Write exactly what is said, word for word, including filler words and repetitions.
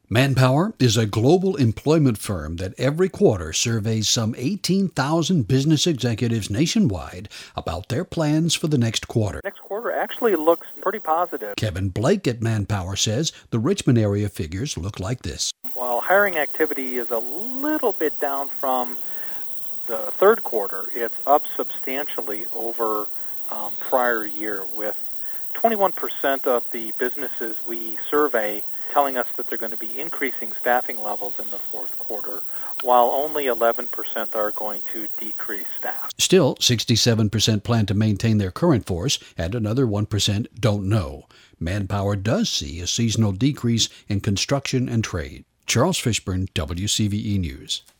Manpower is a global employment firm that every quarter surveys some eighteen thousand business executives nationwide about their plans for the next quarter. Next quarter actually looks pretty positive. Kevin Blake at Manpower says the Richmond area figures look like this. While hiring activity is a little bit down from the third quarter, it's up substantially over um, prior year, with twenty-one percent of the businesses we survey telling us that they're going to be increasing staffing levels in the fourth quarter, while only eleven percent are going to decrease staff. Still, sixty-seven percent plan to maintain their current force, and another one percent don't know. Manpower does see a seasonal decrease in construction and trade. Charles Fishburne, W C V E News.